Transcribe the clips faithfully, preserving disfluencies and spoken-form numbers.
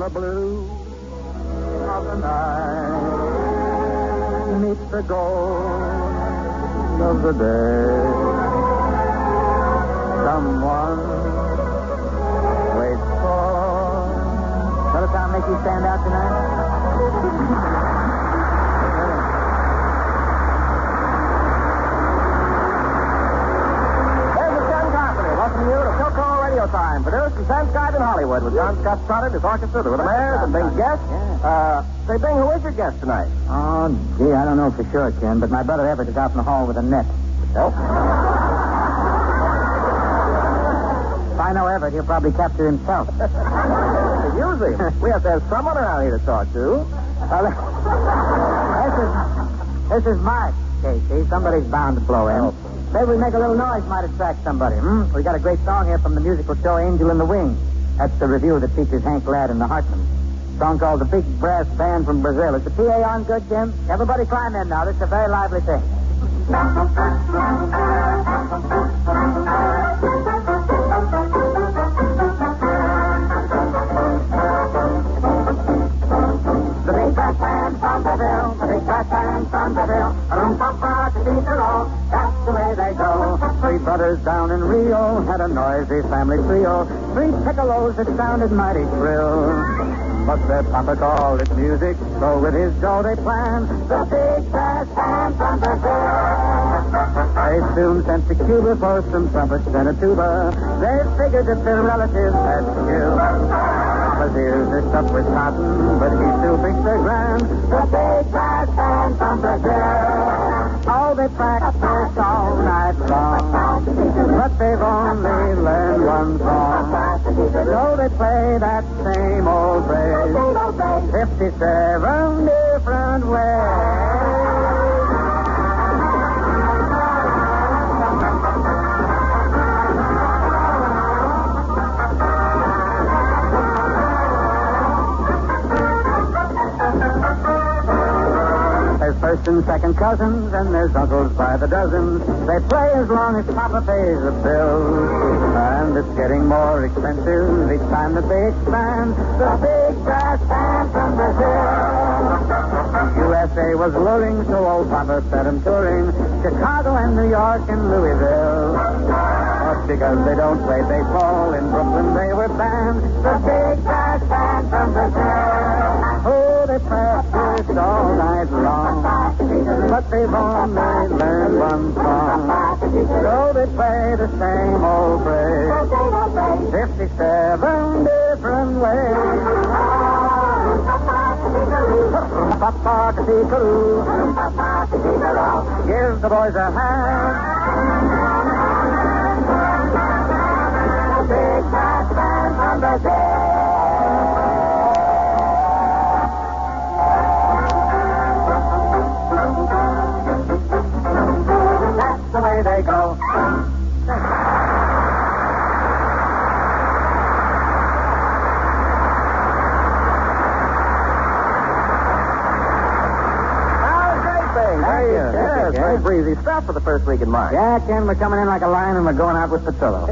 the blue of the night meets the gold of the day. Someone waits for. Little Tom make you stand out tonight? There's the Sun Company. Welcome you to Philco Radio Time. Produced and transcribed in Hollywood with John Scott Stoddard, his orchestra, the Rhythmaires, and Bing's guest. Uh, say, Bing, who is your guest tonight? Oh, gee, I don't know for sure, Ken, but my brother Everett is out in the hall with a net. Oh? If I know Everett, he'll probably capture himself. Use him. We have to have someone around here to talk to. Well, this is, this is Mark, Casey. Somebody's bound to blow in. Oh. Maybe we make a little noise, might attract somebody. Hmm? We got a great song here from the musical show Angel in the Wing. That's the review that features Hank Ladd and the Hartmans. A song called The Big Brass Band from Brazil. Is the P A on good, Jim? Everybody climb in now. This is a very lively thing. The big brass band from Brazil, the big brass band from Brazil, a room for parties all, that's the way they go. Three brothers down in Rio had a noisy family trio, three piccolos that sounded mighty shrill. But their papa called it music, so with his dough they planned the big brass band from Brazil. They soon sent to Cuba for some trumpets and a tuba. They figured that their relatives had skill. Papa's ears are stuffed with cotton, but he still thinks they're grand. The big brass band from Brazil. Oh, they practice all night long, but they've only learned one song. So they play that same old phrase, fifty-seven different ways. There's first and second cousins, and there's uncles by the dozens. They play as long as Papa pays the bills. And it's getting more expensive each time that they expand the big brass band from Brazil. U S A was luring, so old Papa set him touring Chicago and New York and Louisville. But because they don't play baseball in Brooklyn, they were banned the big brass band from Brazil. Oh, they practiced all night long, but they've only learned one song. So they play the same old phrase, fifty-seven different ways. Give the boys a hand. Big brass band from Brazil. That's the way they go. Yes, very breezy stuff for the first week in March. Yeah, Ken, we're coming in like a lion and we're going out with Patillo.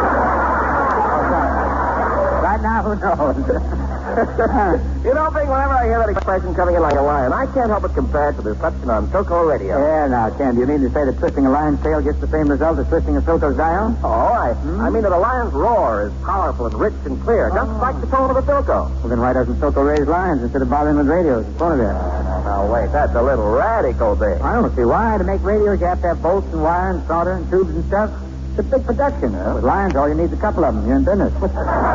Right now, who knows? You know, Bing, whenever I hear that expression coming in like a lion, I can't help but compare it to the reception on Philco Radio. Yeah, now, Ken, do you mean to say that twisting a lion's tail gets the same result as twisting a Philco's dial? Oh, I, hmm? I mean that a lion's roar is powerful and rich and clear, just oh. like the tone of a Philco. Well, then why doesn't Philco raise lions instead of bothering with radios and phonographs? Now, wait, that's a little radical, Bing. I don't see why. To make radios, you have to have bolts and wire and solder and tubes and stuff. It's a big production. Huh? With lions, all you need is a couple of them. You're in business. There's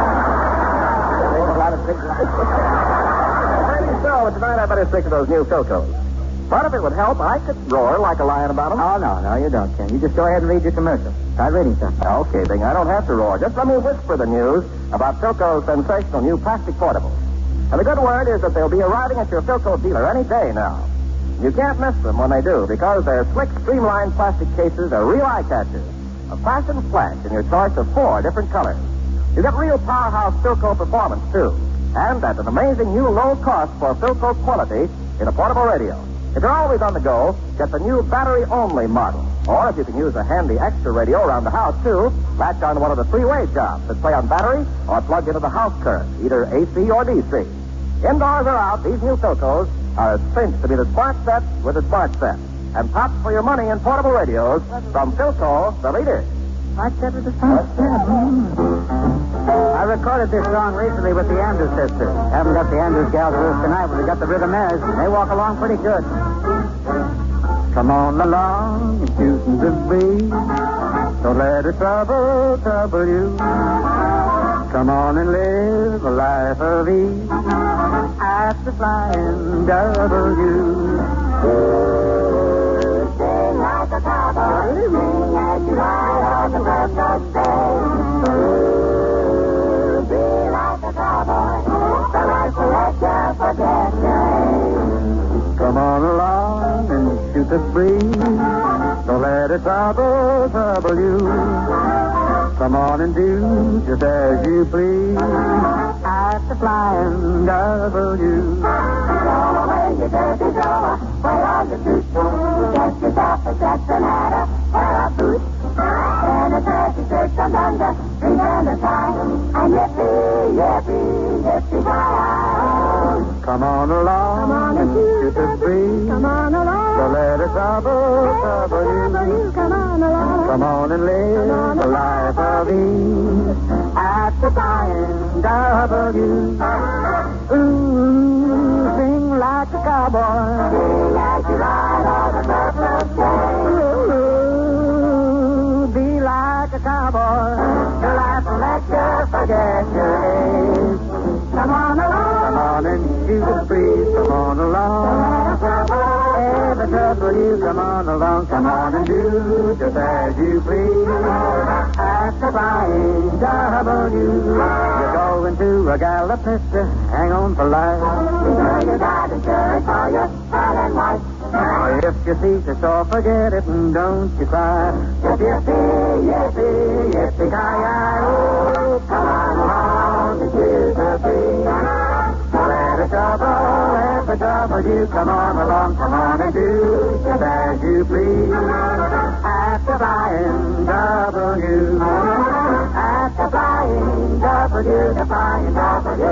a lot of big lions. Maybe so, but tonight I better stick to those new Philcos. But if it would help, I could roar like a lion about them. Oh, no, no, you don't, Ken. You just go ahead and read your commercial. Try reading something. Okay, Bing, I don't have to roar. Just let me whisper the news about Philco's sensational new plastic portables. And the good word is that they'll be arriving at your Philco dealer any day now. You can't miss them when they do, because their slick, streamlined plastic cases are real eye catchers. A fashion flash in your choice of four different colors. You get real powerhouse Philco performance, too. And at an amazing new low cost for Philco quality in a portable radio. If you're always on the go, get the new battery-only model. Or if you can use a handy extra radio around the house, too, latch onto one of the three-way jobs that play on battery or plug into the house current, either A C or D C. Indoors or out, these new Philcos are cinched to be the smart set with the smart set. And tops for your money in portable radios from Philco, the leader. Smart set with the smart set. I recorded this song recently with the Andrews sisters. Haven't got the Andrews gals with us tonight, but we got the Rhythmaires. They walk along pretty good. Come on along and shooting the breeze. Don't let it trouble, trouble you. Come on and live a life of ease at the Flying W. Sing like a cowboy, sing as you ride on the breathless day. Be like a cowboy, the life will let you forget your age. Come on along and shoot the breeze. Don't let it trouble, trouble you. Come on and do just as you please at the Flying W. Go away, you dirty drummer, play on the flute. Get yourself a Cincinnati pair of boots. And a turkey shirt from under, drink and a tie. And yippee, yippee, yippee, fly. Come on along Come on and shoot the breeze. Come on along. Don't let it trouble, trouble you. Come on along. Come on and live on a life of ease at the Flying W. Ooh, sing like a cowboy. Sing as you ride on the breathless day. Ooh, be like a cowboy. Your life will let you forget your age. Come on along. Come on and shoot the breeze. Come on along. Every trouble you come on along. Come on and do just as you please at the Flying W. You're going to a gallop, mister. Hang on for life. You know you got insurance for your red and white. If your seat is sore, forget it and don't you cry. Yippee, yippee, yippee, ki-yi-oh. Come on along and choose the breeze. Let it trouble, let it trouble you. Come on along, come on and do just as you please at the Flying W. At the Flying W, the Flying W.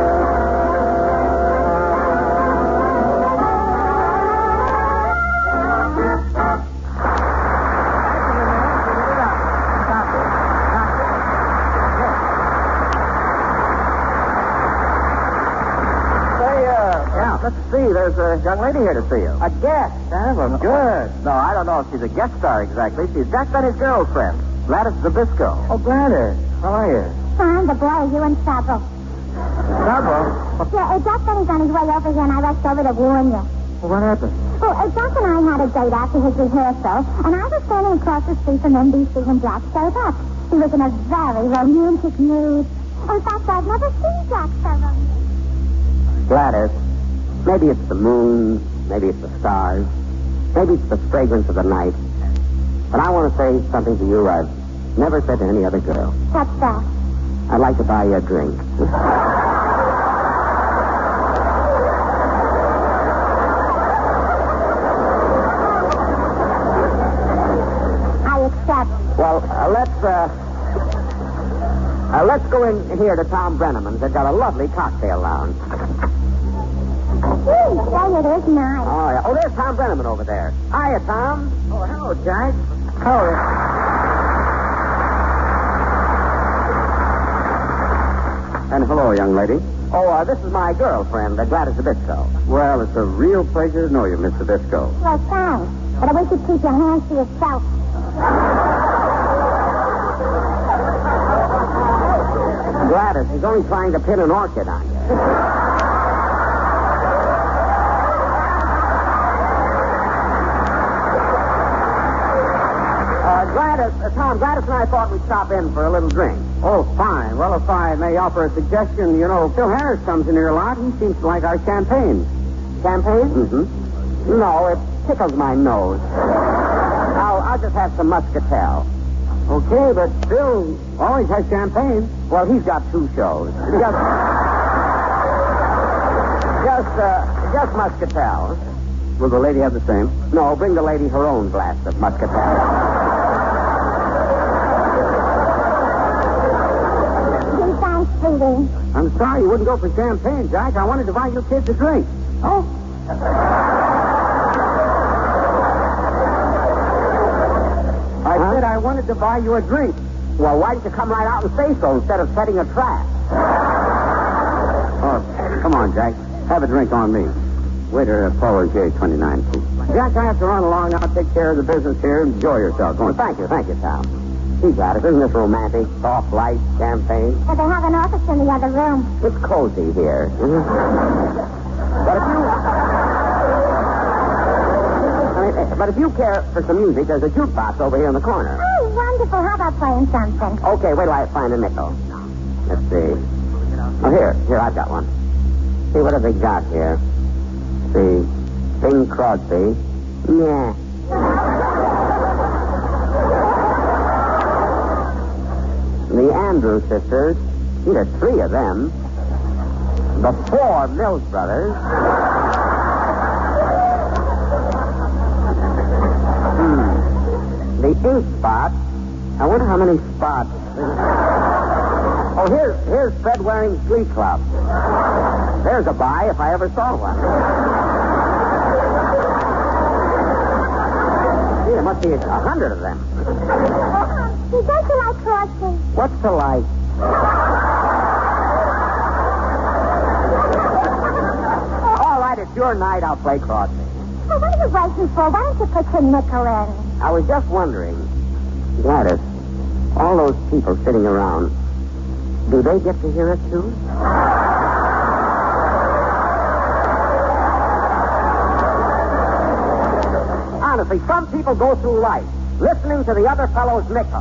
Let's see, there's a young lady here to see you. A guest, huh? Well, good. No, I don't know if she's a guest star exactly. She's Jack Benny's girlfriend, Gladys Zabisco. Oh, Gladys. How are you? Fine, but boy, are you in trouble. Trouble? Yeah, uh, Jack Benny's on his way over here, and I rushed over to warn you. Well, what happened? Well, uh, Jack and I had a date after his rehearsal, and I was standing across the street from N B C when Jack showed up. He was in a very romantic mood. In fact, I've never seen Jack so romantic. Gladys, maybe it's the moon, maybe it's the stars, maybe it's the fragrance of the night. But I want to say something to you I've never said to any other girl. What's that? I'd like to buy you a drink. I accept. Well, uh, let's, uh, uh, let's go in here to Tom Brenneman's. They've got a lovely cocktail lounge. Gee, say it is nice. Oh, yeah. Oh, there's Tom Brenneman over there. Hiya, Tom. Oh, hello, Jack. Hello. And hello, young lady. Oh, uh, this is my girlfriend, uh, Gladys Zabisco. Well, it's a real pleasure to know you, Miss Zabisco. Well, thanks. But I wish you'd keep your hands to yourself. Gladys, he's only trying to pin an orchid on you. uh, Gladys, uh, Tom, Gladys and I thought we'd stop in for a little drink. Oh, fine. Well, if I may offer a suggestion, you know, Phil Harris comes in here a lot. He seems to like our champagne. Champagne? Mm-hmm. No, it tickles my nose. I'll, I'll just have some muscatel. Okay, but Phil always has champagne. Well, he's got two shows. Just, just, uh, just muscatel. Will the lady have the same? No, bring the lady her own glass of muscatel. sweetie. I'm sorry you wouldn't go for champagne, Jack. I wanted to buy you kids a drink. Oh. I huh? said I wanted to buy you a drink. Well, why didn't you come right out and say so instead of setting a trap? Oh, come on, Jack. Have a drink on me. Waiter, uh, forward J twenty-nine, please. Jack, I have to run along now. Take care of the business here. Enjoy yourself. Go on. Thank you, thank you, Tom. He's got it. Isn't this romantic? Soft light, champagne. But they have an office in the other room. It's cozy here. But if you... I mean, but if you care for some music, there's a jukebox over here in the corner. Oh, wonderful. How about playing something? Okay, wait till I find a nickel. Let's see. Oh, here. Here, I've got one. See, what have they got here? See. Bing Crosby. Yeah. The Andrews sisters. See, there's three of them. The four Mills brothers. Hmm. The ink spot. I wonder how many spots. Oh, here's here's Fred Waring's Glee Club. There's a buy if I ever saw one. Gee, there must be a hundred of them. You don't you like Crosby? What's to like? All right, it's your night. I'll play Crosby. Well, what are you waiting for? Why don't you put your nickel in? I was just wondering, Gladys, all those people sitting around, do they get to hear it too? Honestly, some people go through life listening to the other fellow's nickel.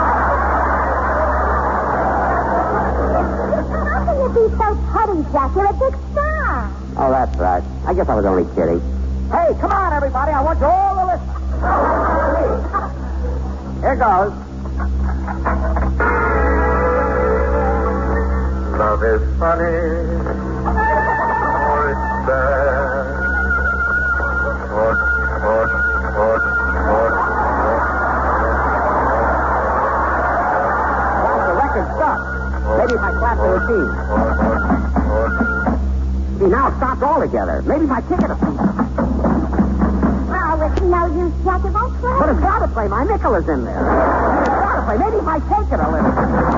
How can you be so petty, Jack? You're a big star. Oh, that's right. I guess I was only kidding. Hey, come on, everybody. I want you all to listen. Here goes. Love is funny, or it's bad. What, what, what, what, Well, the record stopped. Maybe if I clap the machine. See, now it stopped altogether. Maybe if I kick it a few. Oh, it's no use, Jack. It won't play. But it's got to play. My nickel is in there. It's got to play. Maybe if I take it a little.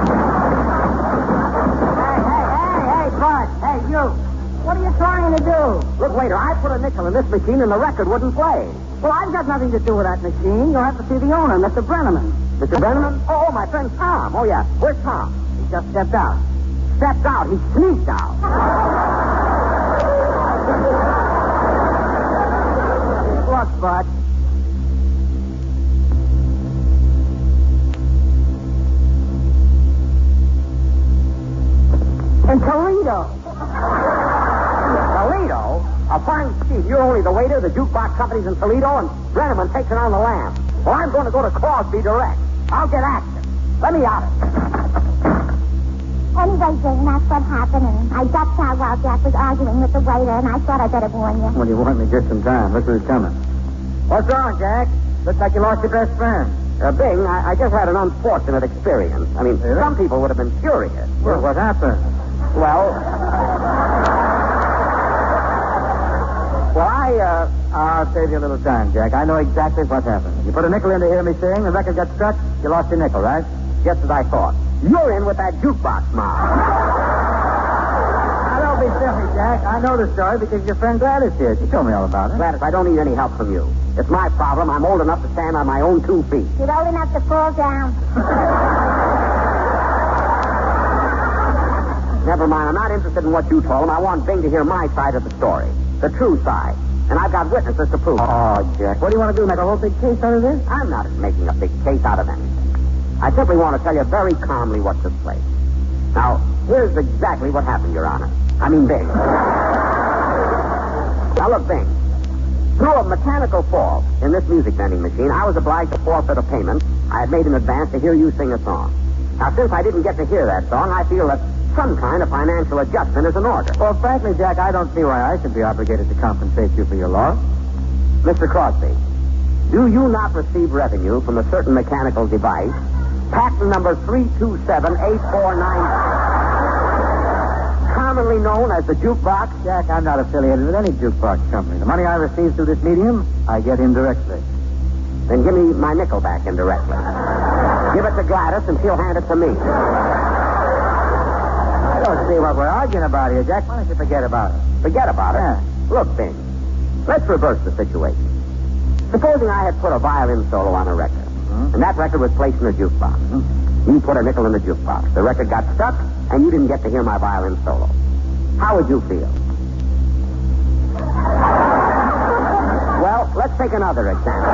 Bud, hey, you. What are you trying to do? Look, waiter, I put a nickel in this machine and the record wouldn't play. Well, I've got nothing to do with that machine. You'll have to see the owner, Mister Brenneman. Mister Brenneman? Oh, my friend Tom. Oh, yeah. Where's Tom? He just stepped out. Stepped out. He sneaked out. Look, Bud. In Toledo. Toledo? A fine scheme. You're only the waiter, the jukebox company's in Toledo, and Brenneman takes it on the lam. Well, I'm going to go to Crosby direct. I'll get action. Let me out it. Anyway, Jane, that's what happened, and I ducked out while Jack was arguing with the waiter, and I thought I'd better warn you. Well, you warned me just in time. Look who's coming. What's wrong, Jack? Looks like you lost your best friend. Uh, Bing, I, I just had an unfortunate experience. I mean, Really? some people would have been furious. Well, what happened? Well, well, I, uh, I'll save you a little time, Jack. I know exactly what happened. You put a nickel in to hear me sing, the record got struck, you lost your nickel, right? just as I thought. You're in with that jukebox mob. Now, don't be silly, Jack. I know the story because your friend Gladys here. She told me all about it. Gladys, I don't need any help from you. It's my problem. I'm old enough to stand on my own two feet. You're old enough to fall down. Never mind. I'm not interested in what you told him. I want Bing to hear my side of the story. The true side. And I've got witnesses to prove it. Oh, Jack. What do you want to do, make a whole big case out of this? I'm not making a big case out of anything. I simply want to tell you very calmly what took place. Now, here's exactly what happened, Your Honor. I mean, Bing. Now, look, Bing. Through a mechanical fault in this music vending machine, I was obliged to forfeit a payment I had made in advance to hear you sing a song. Now, since I didn't get to hear that song, I feel that some kind of financial adjustment is in order. Well, frankly, Jack, I don't see why I should be obligated to compensate you for your loss. Mister Crosby, do you not receive revenue from a certain mechanical device, patent number three two seven eight four nine? commonly known as the jukebox? Jack, I'm not affiliated with any jukebox company. The money I receive through this medium, I get indirectly. Then give me my nickel back indirectly. Give it to Gladys, and she'll hand it to me. I don't see what we're arguing about here, Jack. Why don't you forget about it? Forget about it? Yeah. Look, Bing, let's reverse the situation. Supposing I had put a violin solo on a record, Mm-hmm. and that record was placed in a jukebox. Mm-hmm. You put a nickel in the jukebox. The record got stuck, and you didn't get to hear my violin solo. How would you feel? Well, let's take another example.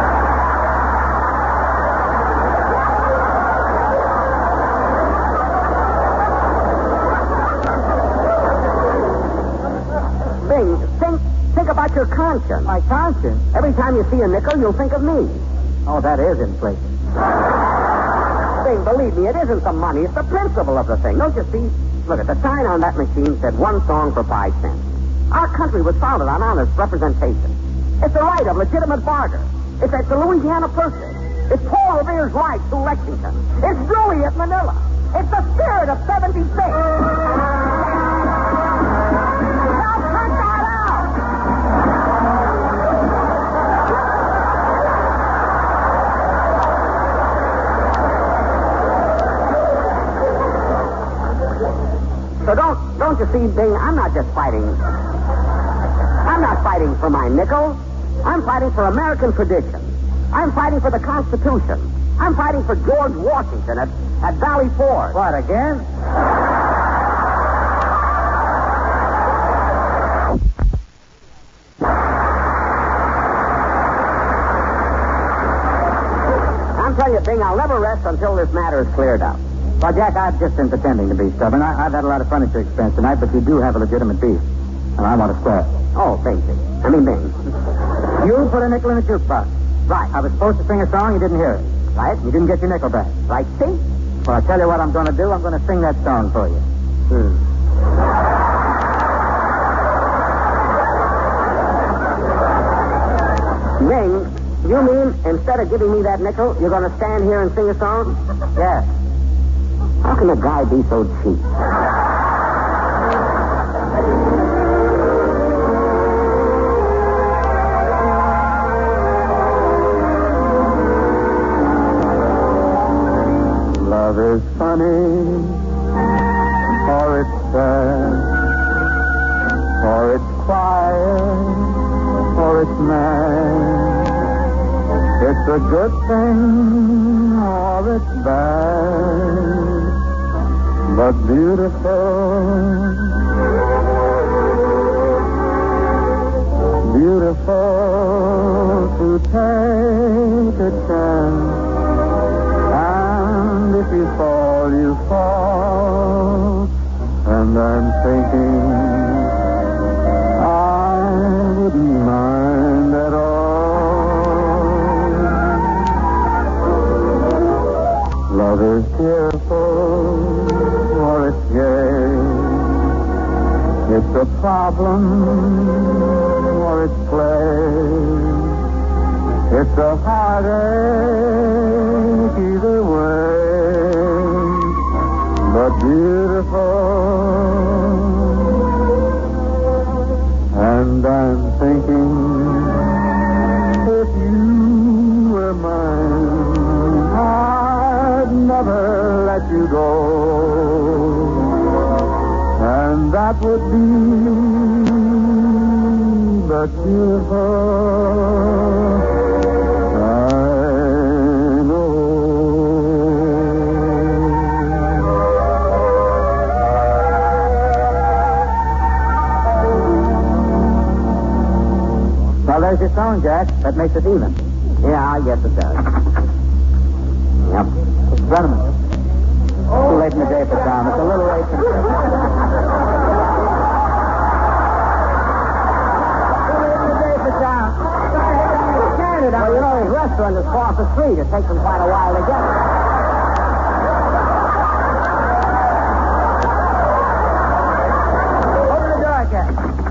Bing, think, think about your conscience. My conscience? Every time you see a nickel, you'll think of me. Oh, that is inflation. Bing, believe me, it isn't the money. It's the principle of the thing. Don't you see? Look, at the sign on that machine said one song for five cents. Our country was founded on honest representation. It's the right of legitimate barter. It's at the Louisiana Purchase. It's Paul Revere's right to Lexington. It's Dewey at Manila. It's the spirit of seventy-six. Now cut that out! So don't don't you see, Bing, I'm not just fighting. I'm not fighting for my nickel. I'm fighting for American tradition. I'm fighting for the Constitution. I'm fighting for George Washington at, at Valley Forge. What, again? I'm telling you, Bing, I'll never rest until this matter is cleared up. Well, Jack, I've just been pretending to be stubborn. I, I've had a lot of furniture expense tonight, but you do have a legitimate beef. And I want to square it. Oh, Bing, Bing. I mean, Bing. You put a nickel in the jukebox. Right. I was supposed to sing a song, you didn't hear it. Right? You didn't get your nickel back. Right, see? Well, I'll tell you what I'm going to do. I'm going to sing that song for you. Hmm. Bing, you mean instead of giving me that nickel, you're going to stand here and sing a song? Yes. How can a guy be so cheap? Love is funny, or it's sad, or it's quiet, or it's mad. It's a good thing, or it's bad, but beautiful, beautiful to take a chance. And if you fall, you fall. And I'm thinking I wouldn't mind at all. Love is tearful, or it's gay. It's a problem, or it's play. It's a heartache either way, but beautiful. And I'm thinking, if you were mine, I'd never let you go. And that would be but beautiful. There's your song, Jack. That makes it even. Yeah, I guess it does. Yep. Mister Brenneman. It's too late in the day for Tom. It's a little late. For... Too late in the day for Tom. Canada. Well, you know, his restaurant is across the street. It takes him quite a while to get it. Open the door, Jack.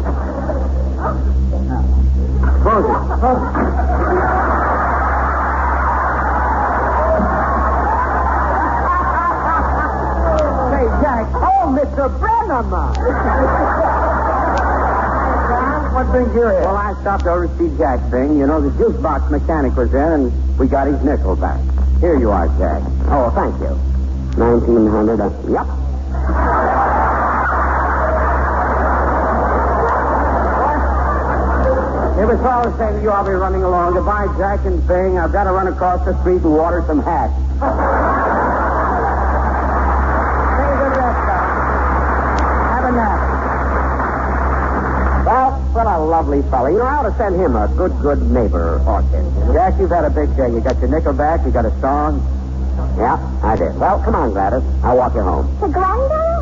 Close it. Close it. Say, Jack. Oh, Mister Brenneman. brings you here? Well, I stopped over to see Jack, Bing. You know, the juice box mechanic was in, and we got his nickel back. Here you are, Jack. Oh, thank you. Nineteen hundred. Uh, yep. If it's all the same to you, I'll be running along. Goodbye, Jack and Bing. I've got to run across the street and water some hats. Take a good rest, Doc. Have a nap. Well, what a lovely fellow. You know, I ought to send him a good, good neighbor orchid. Jack, you've had a big day. You got your nickel back. You got a song. Yeah, I did. Well, come on, Gladys. I'll walk you home. To Glendale?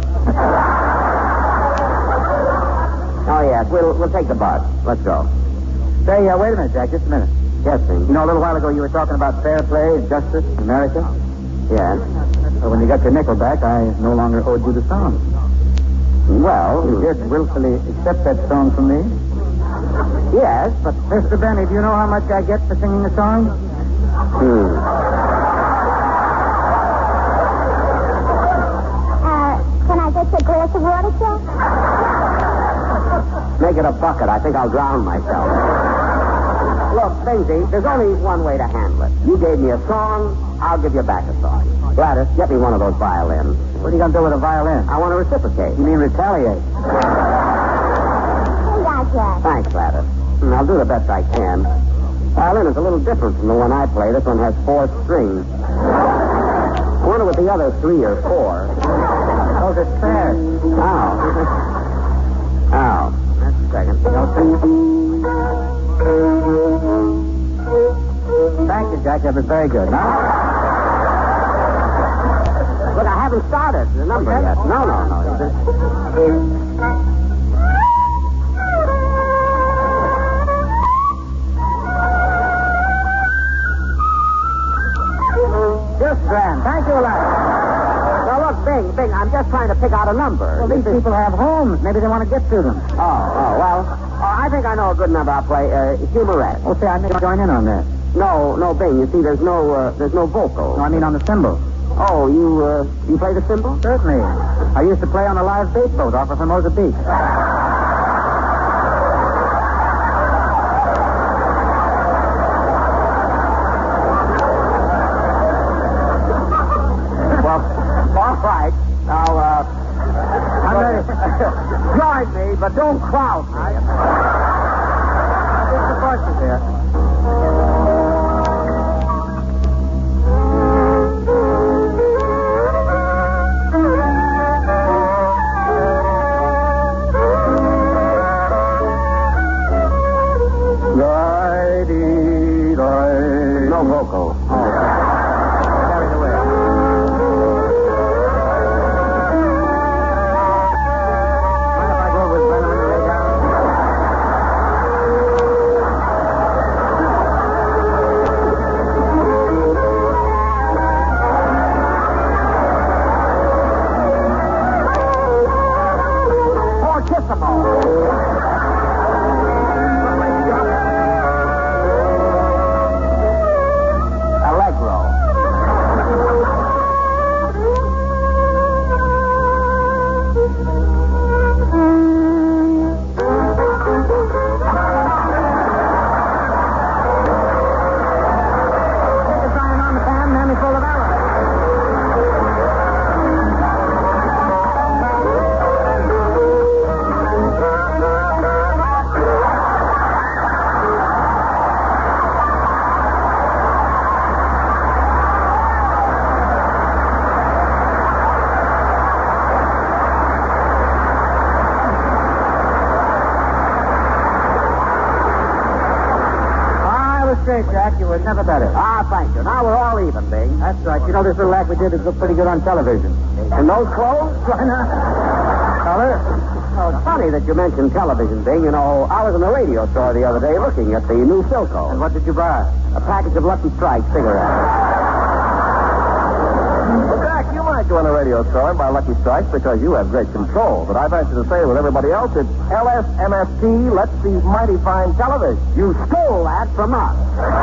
Oh, yes. We'll, we'll take the bus. Let's go. Say, uh, wait a minute, Jack. Just a minute. Yes, Bing. You know, a little while ago you were talking about fair play and justice in America? Yes. So when you got your nickel back, I no longer owed you the song. Well, you did willfully accept that song from me? Yes, but... Mister Benny, do you know how much I get for singing the song? Hmm. Uh, can I get you a glass of water, Jack? Make it a bucket. I think I'll drown myself. Look, Bingsy, there's only one way to handle it. You gave me a song, I'll give you back a song. Gladys, get me one of those violins. What are you going to do with a violin? I want to reciprocate. You mean retaliate? Here you are, Jack. Thanks, Gladys. I'll do the best I can. Violin is a little different from the one I play. This one has four strings. I wonder what the other three are for. Oh, it's fair. Ow. Ow. That's a second. Thank you, Jack. That was very good. Now, look, I haven't started the number yet. No, no, no. Just grand. Thank you, Larry. Well, look, Bing, Bing, I'm just trying to pick out a number. Well, these people have homes. Maybe they want to get to them. Oh, oh, well, oh, I think I know a good number. I'll play uh, Humorette. Oh, say, I may join in on that. No, no, Bing. You see, there's no, uh, there's no vocal. No, I mean on the cymbal. Oh, you, uh, you play the cymbal? Certainly. I used to play on a live bait boat off of Formosa Beach. Well, all right. Now, uh, I'm ready. Join me, but don't crowd me. It's the buses here. No vocal. Oh. Carried away. Mind if I go with Brennan and lay down? Fortissimo. Great, Jack. You were never better. Ah, thank you. Now we're all even, Bing. That's right. You know, this little act we did is look pretty good on television. And those clothes? Why not? Color? Oh, it's funny that you mentioned television, Bing. You know, I was in a radio store the other day looking at the new Philco. And what did you buy? A package of Lucky Strike cigarettes. Well, Jack, you might go in a radio store and buy Lucky Strikes because you have great control. But I venture to say with everybody else, it's L S M S T, Let's See Mighty Fine Television. You stole that from us.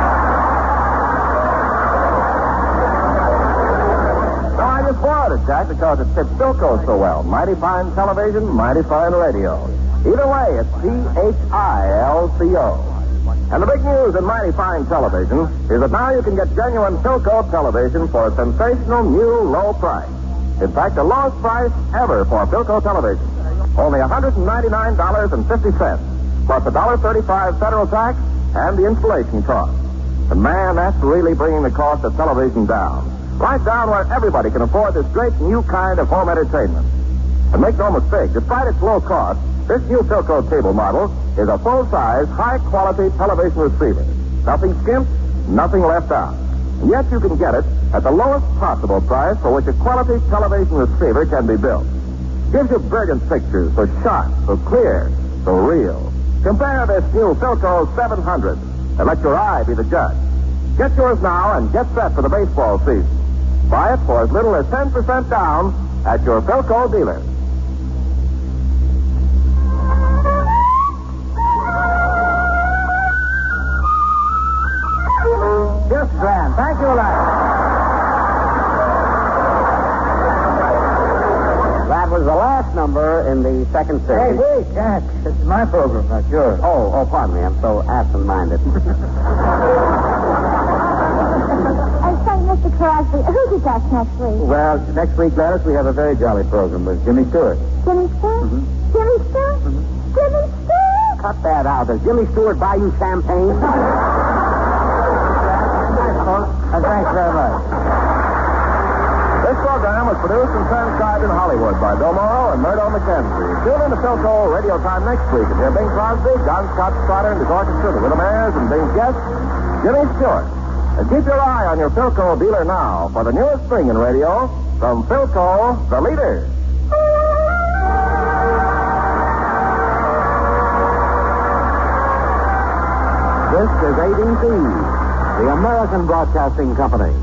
No, I just borrowed it, Jack, because it fits Philco so well. Mighty fine television, mighty fine radio. Either way, it's P H I L C O. And the big news in Mighty Fine Television is that now you can get genuine Philco television for a sensational new low price. In fact, the lowest price ever for Philco television. Only one hundred ninety-nine dollars and fifty cents, plus one dollar thirty-five federal tax and the installation cost. And man, that's really bringing the cost of television down. Right down where everybody can afford this great new kind of home entertainment. And make no mistake, despite its low cost, this new Philco cable model is a full-size, high-quality television receiver. Nothing skimped, nothing left out. And yet you can get it at the lowest possible price for which a quality television receiver can be built. Gives you brilliant pictures, so sharp, so clear, so real. Compare this new Philco seven hundred and let your eye be the judge. Get yours now and get set for the baseball season. Buy it for as little as ten percent down at your Philco dealer. Just grand. Thank you, Larry. That was the last number in the second series. Hey, wait, Jack. This is my program, not yours. Oh, oh, pardon me. I'm so absent-minded. And say, Mister Crosby, who does us next week? Well, next week, Gladys, we have a very jolly program with Jimmy Stewart. Jimmy Stewart? Mm-hmm. Jimmy Stewart? Mm-hmm. Jimmy Stewart? Cut that out. Does Jimmy Stewart buy you champagne? Uh, thanks very much. This program was produced and transcribed in Hollywood by Bill Morrow and Murdo McKenzie. Tune in to Philco Radio Time next week and hear Bing Crosby, John Scott Trotter, and his orchestra, the Widowmares, and Bing's guest, Jimmy Stewart. And keep your eye on your Philco dealer now for the newest thing in radio from Philco, the leader. This is A B C, the American Broadcasting Company.